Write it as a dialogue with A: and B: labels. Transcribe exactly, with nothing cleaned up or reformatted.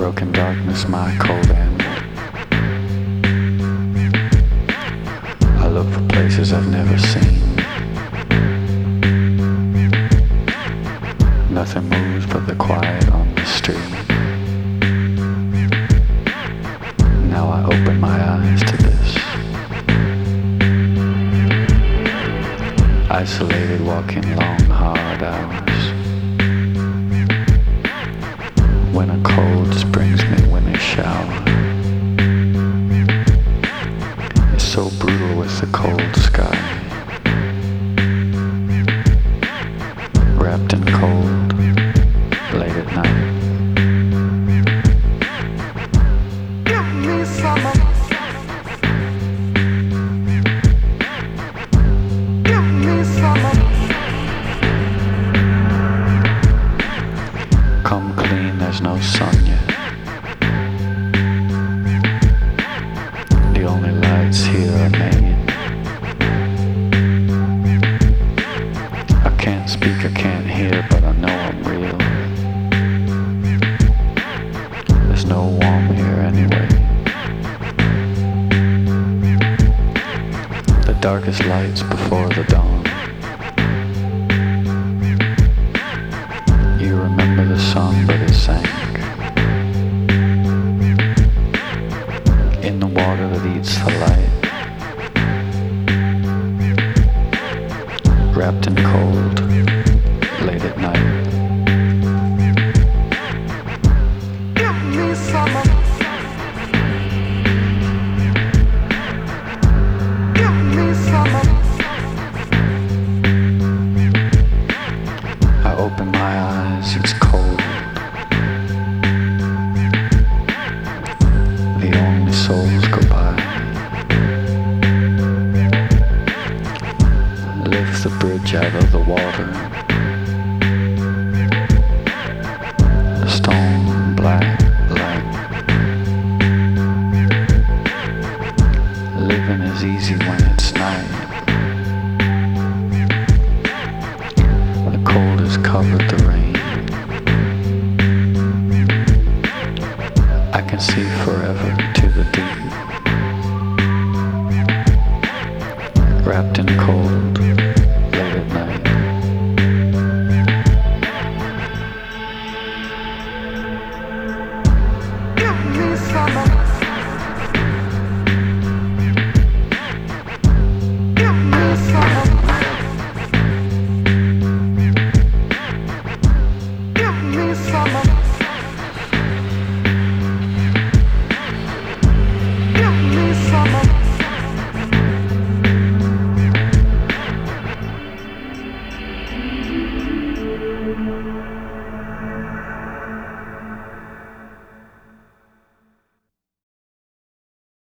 A: broken darkness, my cold end. I look for places I've never seen. Nothing moves but the quiet on the street. Now I open my eyes to this. Isolated, walking long, hard hours. When a cold springs midwinter shower. It's so brutal with the cold sky. Wrapped in cold, late at night.
B: Give me some of, give me some of.
A: Come clean, there's no sun yet. The only lights here are made. I can't speak, I can't hear, but I know I'm real. There's no warm here anyway. The darkest lights before the dawn. You remember the sun, but it sank in the water that eats the light. Wrapped in cold, late at night.
B: Give me some of, give me some of.
A: I open my eyes, it's cold. The only souls go by. Lift the bridge out of the water.